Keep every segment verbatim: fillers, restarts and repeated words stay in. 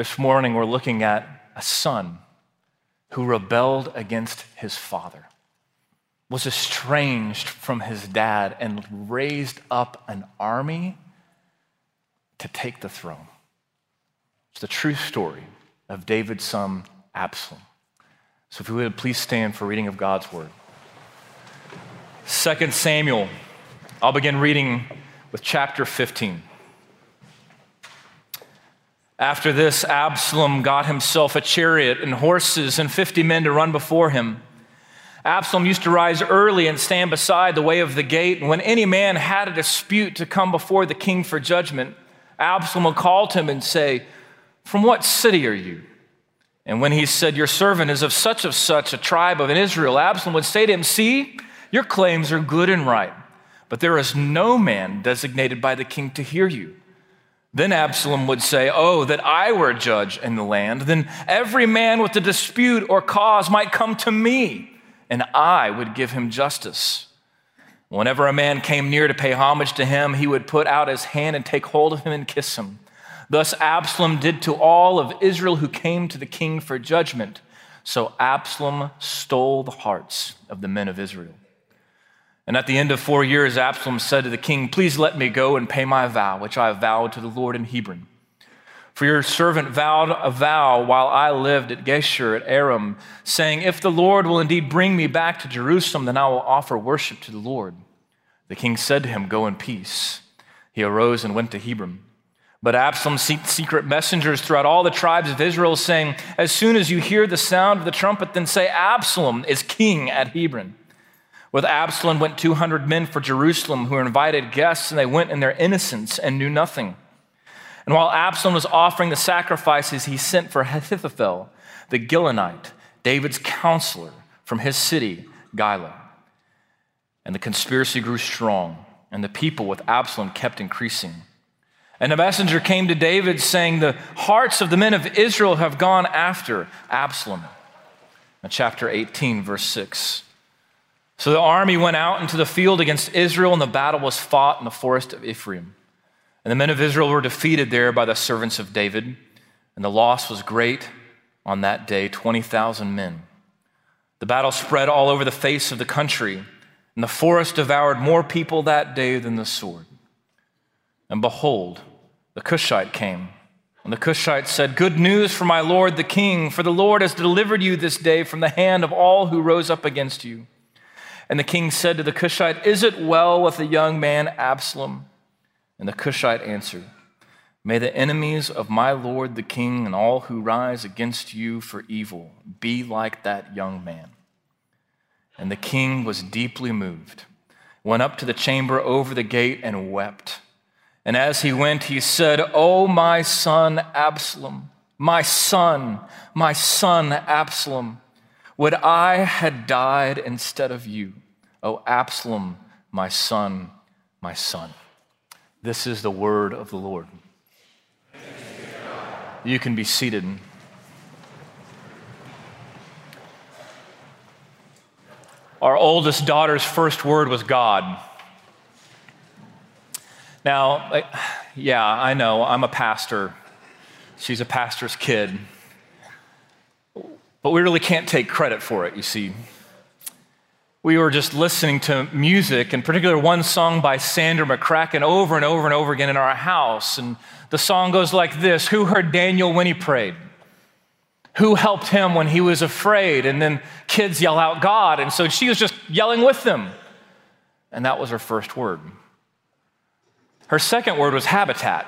This morning, we're looking at a son who rebelled against his father, was estranged from his dad, and raised up an army to take the throne. It's the true story of David's son, Absalom. So if you would, please stand for reading of God's word. Second Samuel, I'll begin reading with chapter fifteen. After this, Absalom got himself a chariot and horses and fifty men to run before him. Absalom used to rise early and stand beside the way of the gate, and when any man had a dispute to come before the king for judgment, Absalom would call to him and say, "From what city are you?" And when he said, "Your servant is of such of such a tribe of Israel," Absalom would say to him, "See, your claims are good and right, but there is no man designated by the king to hear you." Then Absalom would say, "Oh, that I were a judge in the land, then every man with a dispute or cause might come to me, and I would give him justice." Whenever a man came near to pay homage to him, he would put out his hand and take hold of him and kiss him. Thus Absalom did to all of Israel who came to the king for judgment. So Absalom stole the hearts of the men of Israel. And at the end of four years, Absalom said to the king, "Please let me go and pay my vow, which I have vowed to the Lord in Hebron. For your servant vowed a vow while I lived at Geshur at Aram, saying, 'If the Lord will indeed bring me back to Jerusalem, then I will offer worship to the Lord.' The king said to him, 'Go in peace.' He arose and went to Hebron. But Absalom sent secret messengers throughout all the tribes of Israel, saying, 'As soon as you hear the sound of the trumpet, then say, Absalom is king at Hebron.' With Absalom went two hundred men for Jerusalem who were invited guests, and they went in their innocence and knew nothing. And while Absalom was offering the sacrifices, he sent for Ahithophel, the Gilonite, David's counselor, from his city, Giloh. And the conspiracy grew strong, and the people with Absalom kept increasing. And a messenger came to David saying, 'The hearts of the men of Israel have gone after Absalom.'" In chapter eighteen, verse six. "So the army went out into the field against Israel, and the battle was fought in the forest of Ephraim. And the men of Israel were defeated there by the servants of David, and the loss was great on that day, twenty thousand men. The battle spread all over the face of the country, and the forest devoured more people that day than the sword. And behold, the Cushite came, and the Cushite said, 'Good news for my lord the king, for the Lord has delivered you this day from the hand of all who rose up against you.' And the king said to the Cushite, 'Is it well with the young man Absalom?' And the Cushite answered, 'May the enemies of my lord the king and all who rise against you for evil be like that young man.' And the king was deeply moved, went up to the chamber over the gate and wept. And as he went, he said, 'O my son Absalom, my son, my son Absalom, would I had died instead of you, O Absalom, my son, my son.'" This is the word of the Lord. You can be seated. Our oldest daughter's first word was God. Now, yeah, I know, I'm a pastor. She's a pastor's kid. But we really can't take credit for it, you see. We were just listening to music, in particular one song by Sandra McCracken over and over and over again in our house. And the song goes like this: "Who heard Daniel when he prayed? Who helped him when he was afraid?" And then kids yell out, "God." And so she was just yelling with them. And that was her first word. Her second word was habitat.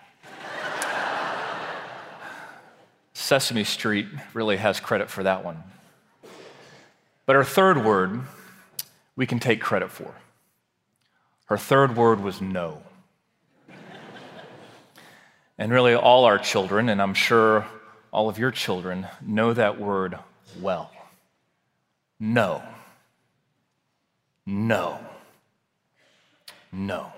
Sesame Street really has credit for that one. But her third word, we can take credit for. Her third word was no. And really all our children, and I'm sure all of your children, know that word well. No. No. No.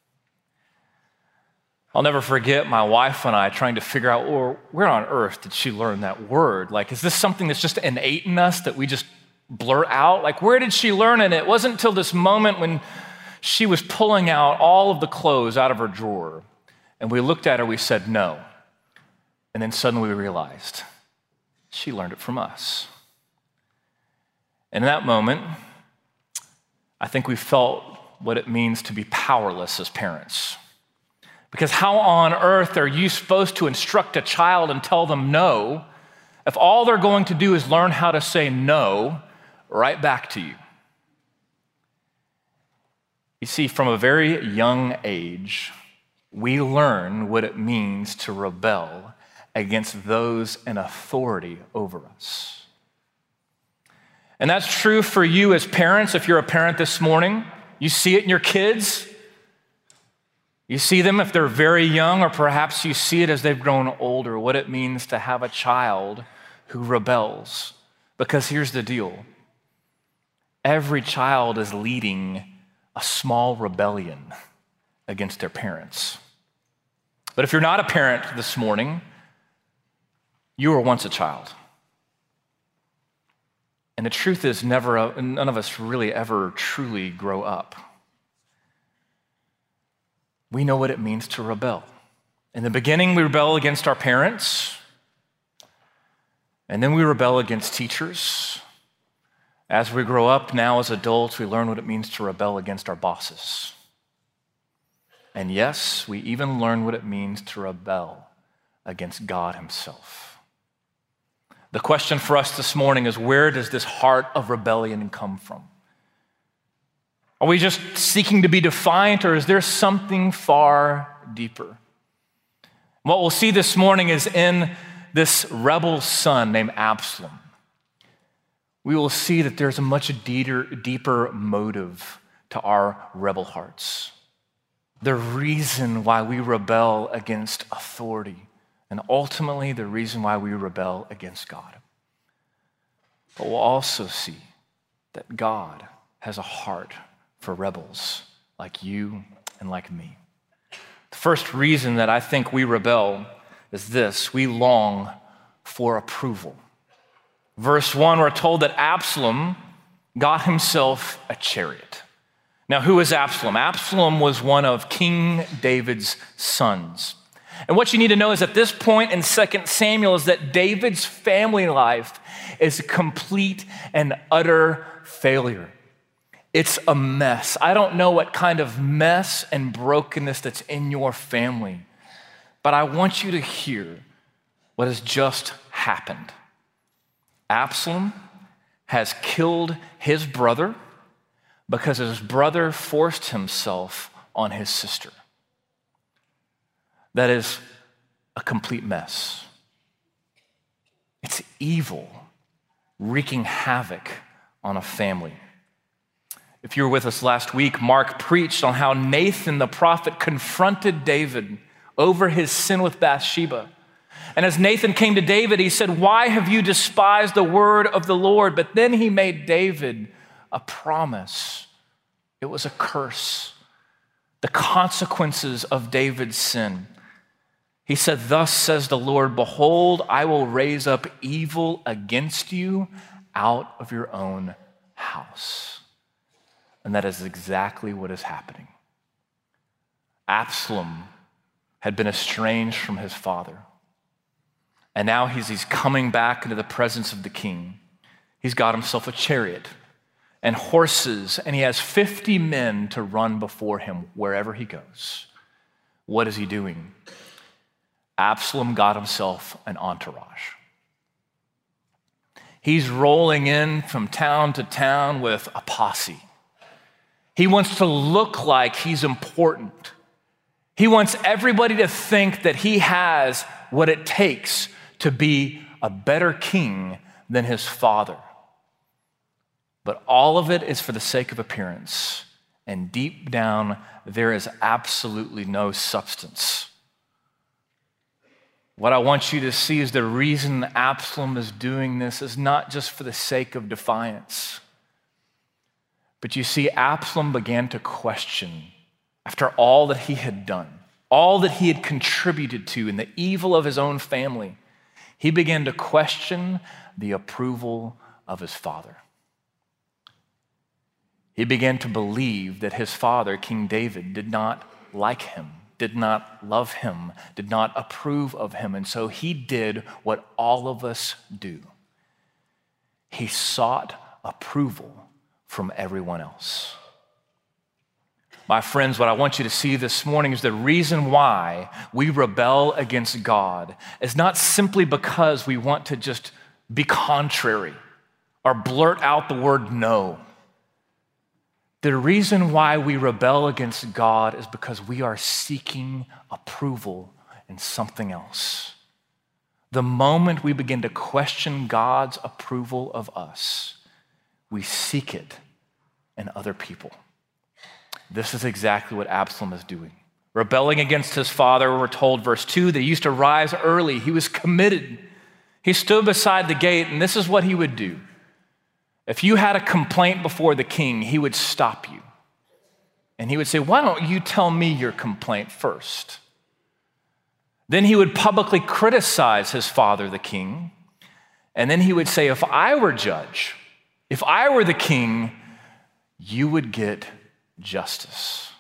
I'll never forget my wife and I trying to figure out, well, where on earth did she learn that word? Like, is this something that's just innate in us that we just blurt out? Like, where did she learn it? And it wasn't until this moment when she was pulling out all of the clothes out of her drawer, and we looked at her, we said, no. And then suddenly we realized she learned it from us. And in that moment, I think we felt what it means to be powerless as parents. Because how on earth are you supposed to instruct a child and tell them no if all they're going to do is learn how to say no right back to you? You see, from a very young age, we learn what it means to rebel against those in authority over us. And that's true for you as parents. If you're a parent this morning, you see it in your kids. You see them if they're very young, or perhaps you see it as they've grown older, what it means to have a child who rebels. Because here's the deal. Every child is leading a small rebellion against their parents. But if you're not a parent this morning, you were once a child. And the truth is, never, none of us really ever truly grow up. We know what it means to rebel. In the beginning, we rebel against our parents, and then we rebel against teachers. As we grow up now as adults, we learn what it means to rebel against our bosses. And yes, we even learn what it means to rebel against God himself. The question for us this morning is, where does this heart of rebellion come from? Are we just seeking to be defiant, or is there something far deeper? What we'll see this morning is in this rebel son named Absalom, we will see that there's a much deeper, deeper motive to our rebel hearts. The reason why we rebel against authority, and ultimately the reason why we rebel against God. But we'll also see that God has a heart for rebels like you and like me. The first reason that I think we rebel is this: we long for approval. Verse one, we're told that Absalom got himself a chariot. Now, who is Absalom? Absalom was one of King David's sons. And what you need to know is at this point in Second Samuel is that David's family life is a complete and utter failure. It's a mess. I don't know what kind of mess and brokenness that's in your family, but I want you to hear what has just happened. Absalom has killed his brother because his brother forced himself on his sister. That is a complete mess. It's evil wreaking havoc on a family. If you were with us last week, Mark preached on how Nathan the prophet confronted David over his sin with Bathsheba. And as Nathan came to David, he said, "Why have you despised the word of the Lord?" But then he made David a promise. It was a curse. The consequences of David's sin. He said, "Thus says the Lord, behold, I will raise up evil against you out of your own house." And that is exactly what is happening. Absalom had been estranged from his father. And now he's, he's coming back into the presence of the king. He's got himself a chariot and horses, and he has fifty men to run before him wherever he goes. What is he doing? Absalom got himself an entourage. He's rolling in from town to town with a posse. He wants to look like he's important. He wants everybody to think that he has what it takes to be a better king than his father. But all of it is for the sake of appearance. And deep down, there is absolutely no substance. What I want you to see is the reason Absalom is doing this is not just for the sake of defiance. But you see, Absalom began to question, after all that he had done, all that he had contributed to in the evil of his own family, he began to question the approval of his father. He began to believe that his father, King David, did not like him did not love him, did not approve of him. And so he did what all of us do. He sought approval from everyone else. My friends, what I want you to see this morning is the reason why we rebel against God is not simply because we want to just be contrary or blurt out the word no. The reason why we rebel against God is because we are seeking approval in something else. The moment we begin to question God's approval of us, we seek it in other people. This is exactly what Absalom is doing. Rebelling against his father, we're told, verse two, that he used to rise early. He was committed. He stood beside the gate, and this is what he would do. If you had a complaint before the king, he would stop you. And he would say, why don't you tell me your complaint first? Then he would publicly criticize his father, the king. And then he would say, if I were judge, if I were the king, you would get justice.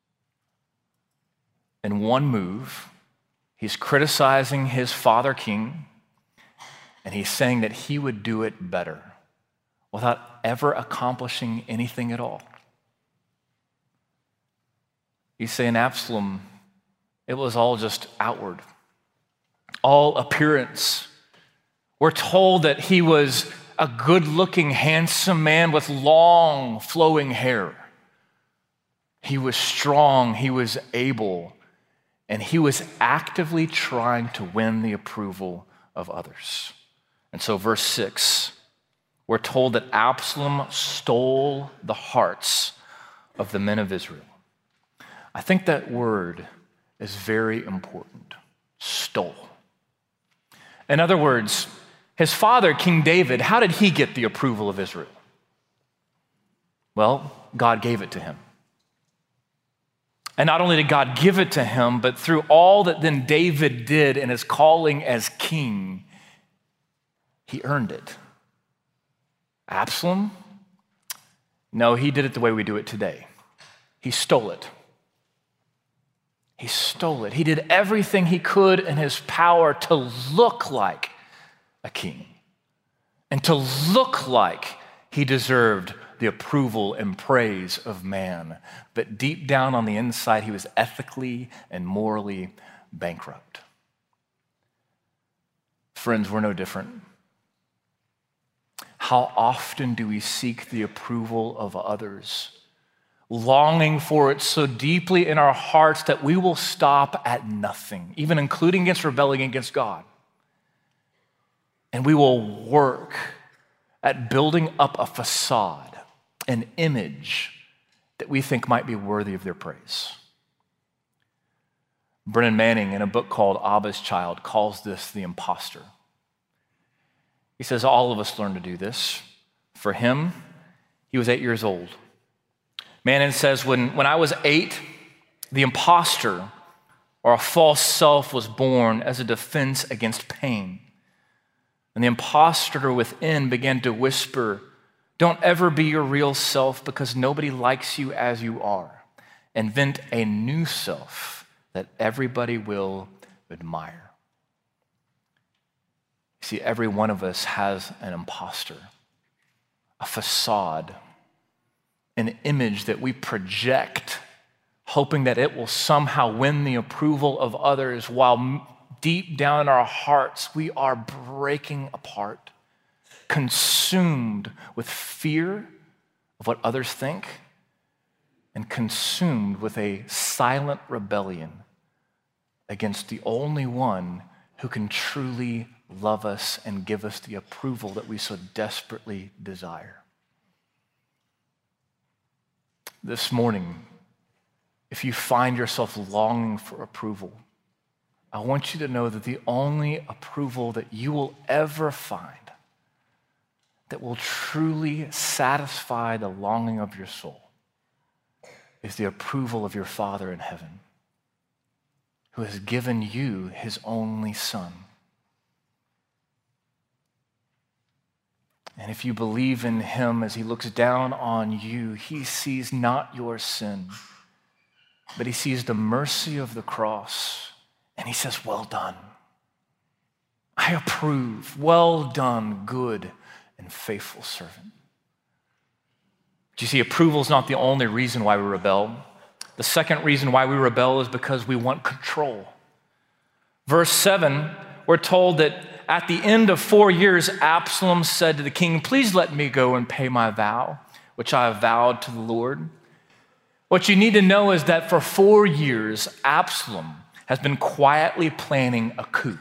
In one move, he's criticizing his father king, and he's saying that he would do it better without ever accomplishing anything at all. He's saying, Absalom, it was all just outward, all appearance. We're told that he was a good-looking, handsome man with long, flowing hair. He was strong, he was able, and he was actively trying to win the approval of others. And so verse six, we're told that Absalom stole the hearts of the men of Israel. I think that word is very important, stole. In other words, his father, King David, how did he get the approval of Israel? Well, God gave it to him. And not only did God give it to him, but through all that then David did in his calling as king, he earned it. Absalom? No, he did it the way we do it today. He stole it. He stole it. He did everything he could in his power to look like a king and to look like he deserved the approval and praise of man. But deep down on the inside, he was ethically and morally bankrupt. Friends, we're no different. How often do we seek the approval of others, longing for it so deeply in our hearts that we will stop at nothing, even including against rebelling against God. And we will work at building up a facade, an image that we think might be worthy of their praise. Brennan Manning, in a book called Abba's Child, calls this the imposter. He says all of us learn to do this. For him, he was eight years old. Manning says, when, when I was eight, the imposter or a false self was born as a defense against pain. And the imposter within began to whisper, don't ever be your real self because nobody likes you as you are. Invent a new self that everybody will admire. See, every one of us has an imposter, a facade, an image that we project, hoping that it will somehow win the approval of others, while deep down in our hearts, we are breaking apart, consumed with fear of what others think, and consumed with a silent rebellion against the only one who can truly love us and give us the approval that we so desperately desire. This morning, if you find yourself longing for approval, I want you to know that the only approval that you will ever find that will truly satisfy the longing of your soul is the approval of your Father in heaven, who has given you his only Son. And if you believe in him as he looks down on you, he sees not your sin. but he sees the mercy of the cross, and he says, well done. I approve. Well done, good and faithful servant. Do you see, approval is not the only reason why we rebel. The second reason why we rebel is because we want control. Verse seven, we're told that at the end of four years, Absalom said to the king, please let me go and pay my vow, which I have vowed to the Lord. What you need to know is that for four years, Absalom has been quietly planning a coup.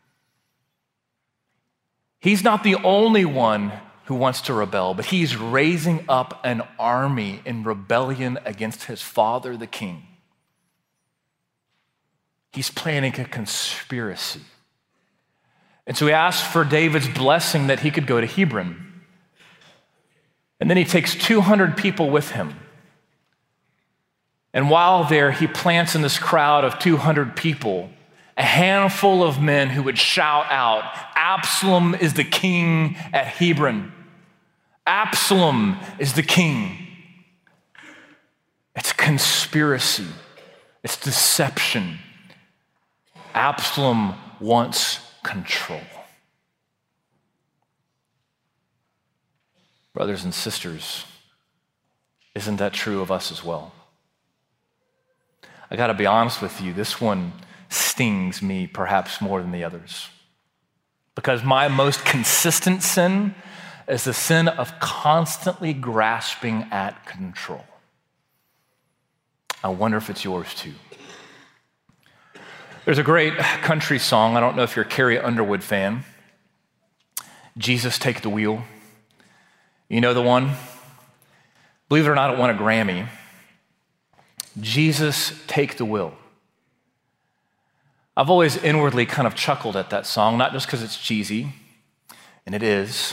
He's not the only one who wants to rebel, but he's raising up an army in rebellion against his father, the king. He's planning a conspiracy. And so he asks for David's blessing that he could go to Hebron. And then he takes two hundred people with him. And while there, he plants in this crowd of two hundred people a handful of men who would shout out, Absalom is the king at Hebron. Absalom is the king. It's conspiracy. It's deception. Absalom wants control. Brothers and sisters, isn't that true of us as well? I got to be honest with you, this one stings me perhaps more than the others. Because my most consistent sin is the sin of constantly grasping at control. I wonder if it's yours too. There's a great country song. I don't know if you're a Carrie Underwood fan. Jesus, Take the Wheel. You know the one? Believe it or not, it won a Grammy. Jesus, Take the Wheel. I've always inwardly kind of chuckled at that song, not just because it's cheesy, and it is.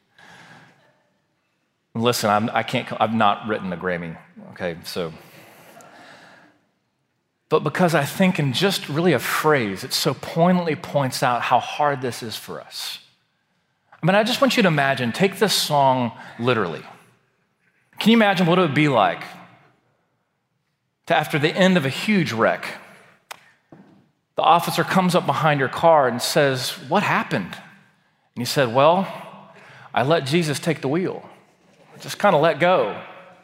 Listen, I'm, I can't, I've not written a Grammy, okay, so. But because I think in just really a phrase, it so poignantly points out how hard this is for us. I mean, I just want you to imagine, take this song literally. Can you imagine what it would be like to, after the end of a huge wreck, the officer comes up behind your car and says, what happened? And you said, well, I let Jesus take the wheel. I just kind of let go.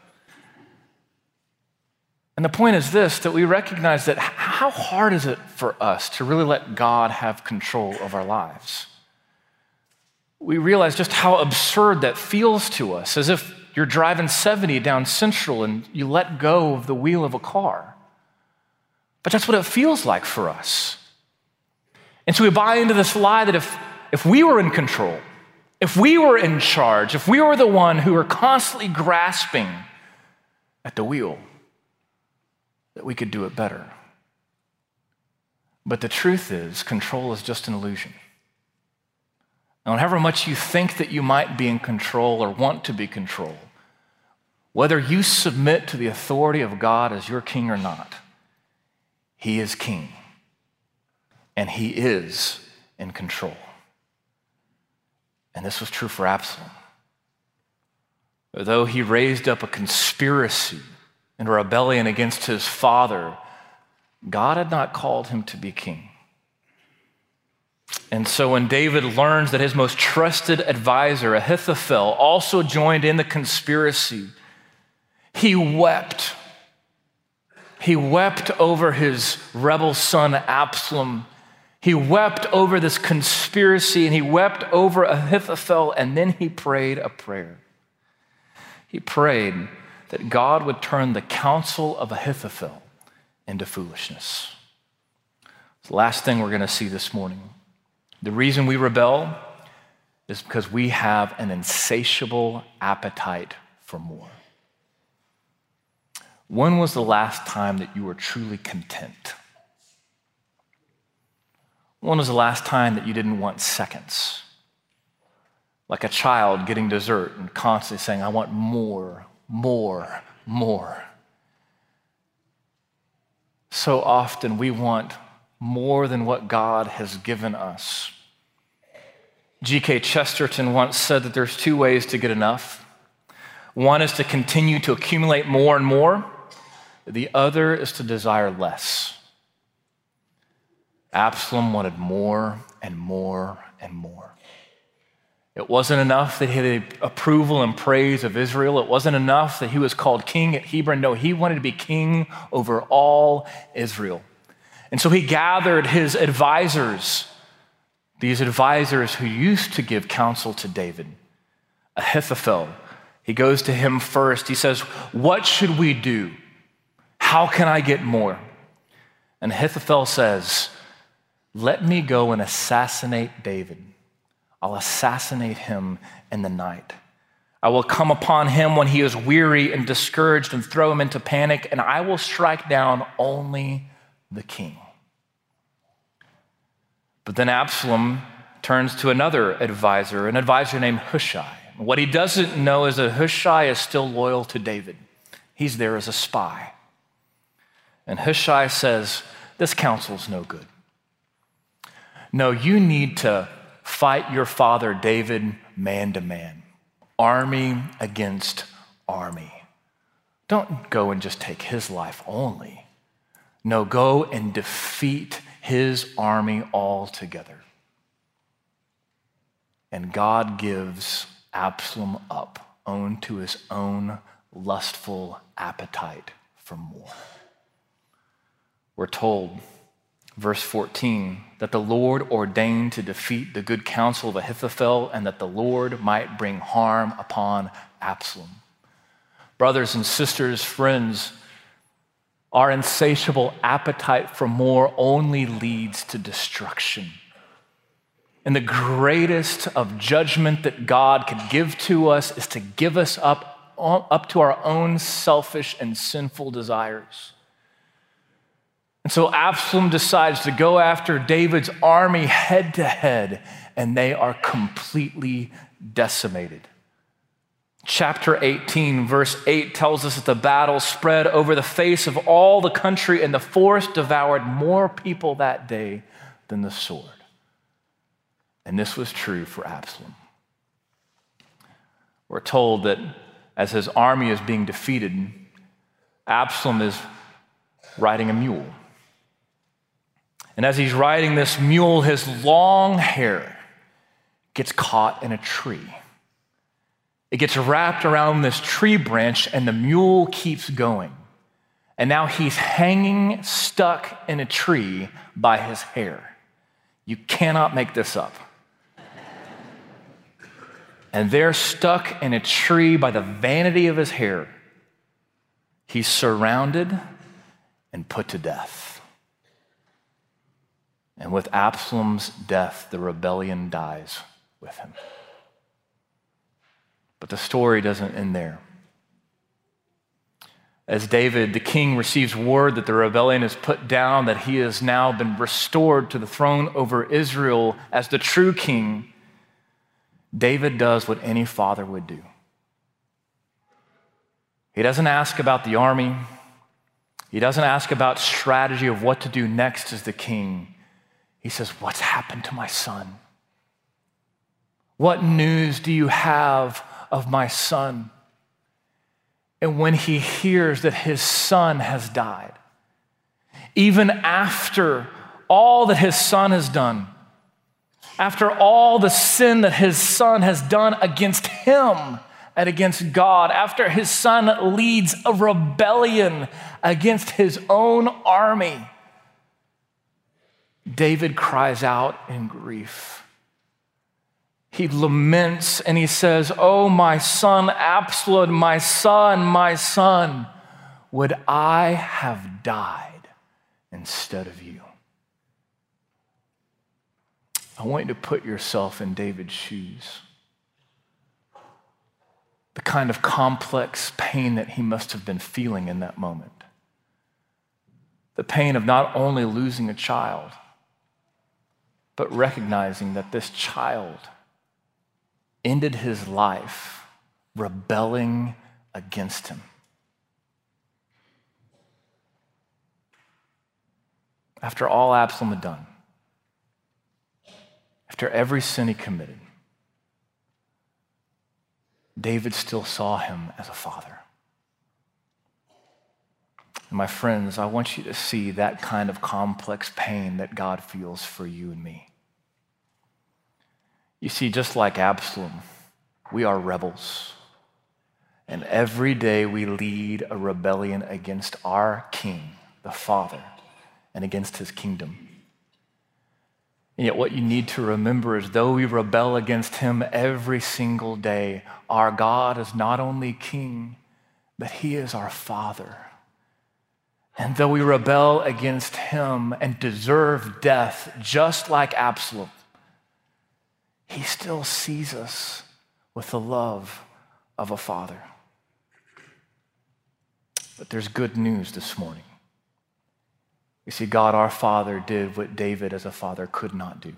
And the point is this, that we recognize that how hard is it for us to really let God have control of our lives? We realize just how absurd that feels to us, as if you're driving seventy down Central and you let go of the wheel of a car. But that's what it feels like for us. And so we buy into this lie that if, if we were in control, if we were in charge, if we were the one who were constantly grasping at the wheel, that we could do it better. But the truth is, control is just an illusion. And however much you think that you might be in control or want to be controlled, whether you submit to the authority of God as your king or not, He is king, and he is in control. And this was true for Absalom. Though he raised up a conspiracy and a rebellion against his father, God had not called him to be king. And so when David learns that his most trusted advisor, Ahithophel, also joined in the conspiracy, he wept. He wept over his rebel son Absalom. He wept over this conspiracy, and he wept over Ahithophel, and then he prayed a prayer. He prayed that God would turn the counsel of Ahithophel into foolishness. It's the last thing we're going to see this morning. The reason we rebel is because we have an insatiable appetite for more. When was the last time that you were truly content? When was the last time that you didn't want seconds? Like a child getting dessert and constantly saying, I want more, more, more. So often we want more than what God has given us. G K Chesterton once said that there's two ways to get enough. One is to continue to accumulate more and more. The other is to desire less. Absalom wanted more and more and more. It wasn't enough that he had the approval and praise of Israel. It wasn't enough that he was called king at Hebron. No, he wanted to be king over all Israel. And so he gathered his advisors, these advisors who used to give counsel to David. Ahithophel, he goes to him first. He says, "What should we do? How can I get more?" And Ahithophel says, "Let me go and assassinate David. I'll assassinate him in the night. I will come upon him when he is weary and discouraged and throw him into panic, and I will strike down only the king." But then Absalom turns to another advisor, an advisor named Hushai. What he doesn't know is that Hushai is still loyal to David. He's there as a spy. And Hushai says, "This counsel's no good. No, you need to fight your father David man to man, army against army. Don't go and just take his life only. No, go and defeat his army altogether." And God gives Absalom up, own to his own lustful appetite for more. We're told, verse fourteen, that the Lord ordained to defeat the good counsel of Ahithophel and that the Lord might bring harm upon Absalom. Brothers and sisters, friends, our insatiable appetite for more only leads to destruction. And the greatest of judgment that God could give to us is to give us up, up to our own selfish and sinful desires. And so Absalom decides to go after David's army head to head, and they are completely decimated. Chapter eighteen, verse eight tells us that the battle spread over the face of all the country, and the forest devoured more people that day than the sword. And this was true for Absalom. We're told that as his army is being defeated, Absalom is riding a mule. And as he's riding this mule, his long hair gets caught in a tree. It gets wrapped around this tree branch, and the mule keeps going. And now he's hanging, stuck in a tree by his hair. You cannot make this up. And there, stuck in a tree by the vanity of his hair, he's surrounded and put to death. And with Absalom's death, the rebellion dies with him. But the story doesn't end there. As David, the king, receives word that the rebellion is put down, that he has now been restored to the throne over Israel as the true king, David does what any father would do. He doesn't ask about the army. He doesn't ask about strategy of what to do next as the king. He says, "What's happened to my son? What news do you have of my son?" And when he hears that his son has died, even after all that his son has done, after all the sin that his son has done against him and against God, after his son leads a rebellion against his own army, David cries out in grief. He laments and he says, "Oh, my son Absalom, my son, my son, would I have died instead of you?" I want you to put yourself in David's shoes. The kind of complex pain that he must have been feeling in that moment. The pain of not only losing a child, but recognizing that this child ended his life rebelling against him. After all Absalom had done, after every sin he committed, David still saw him as a father. And my friends, I want you to see that kind of complex pain that God feels for you and me. You see, just like Absalom, we are rebels. And every day we lead a rebellion against our king, the Father, and against his kingdom. And yet what you need to remember is though we rebel against him every single day, our God is not only king, but he is our Father. And though we rebel against him and deserve death, just like Absalom, he still sees us with the love of a father. But there's good news this morning. You see, God our Father did what David as a father could not do.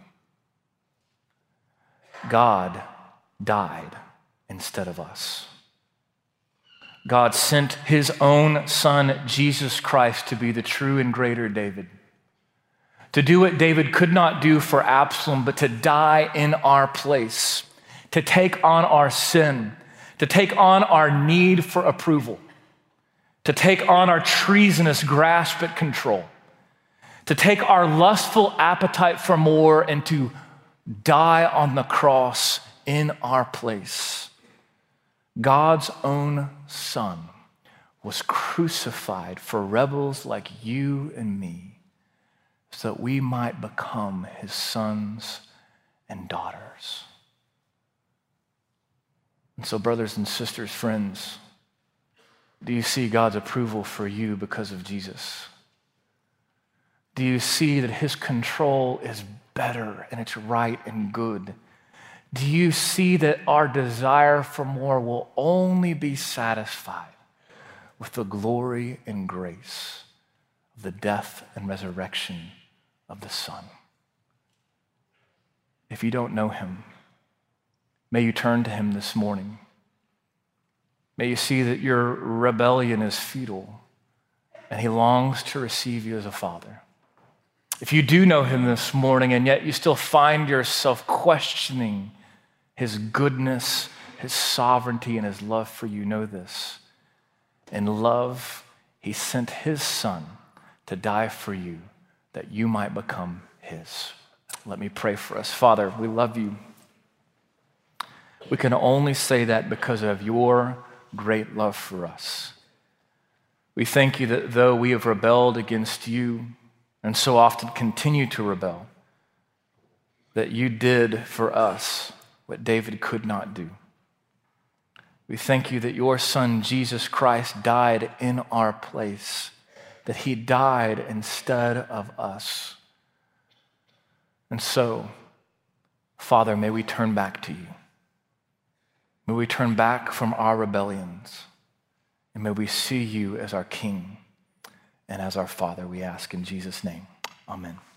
God died instead of us. God sent his own son, Jesus Christ, to be the true and greater David. To do what David could not do for Absalom, but to die in our place, to take on our sin, to take on our need for approval, to take on our treasonous grasp at control, to take our lustful appetite for more and to die on the cross in our place. God's own Son was crucified for rebels like you and me so that we might become his sons and daughters. And so, brothers and sisters, friends, do you see God's approval for you because of Jesus? Do you see that his control is better and it's right and good? Do you see that our desire for more will only be satisfied with the glory and grace of the death and resurrection of the Son? If you don't know him, may you turn to him this morning. May you see that your rebellion is futile and he longs to receive you as a father. If you do know him this morning and yet you still find yourself questioning his goodness, his sovereignty, and his love for you, know this. In love, he sent his Son to die for you that you might become his. Let me pray for us. Father, we love you. We can only say that because of your great love for us. We thank you that though we have rebelled against you and so often continue to rebel, that you did for us what David could not do. We thank you that your Son, Jesus Christ, died in our place, that he died instead of us. And so, Father, may we turn back to you. May we turn back from our rebellions, and may we see you as our King and as our Father, we ask in Jesus' name. Amen.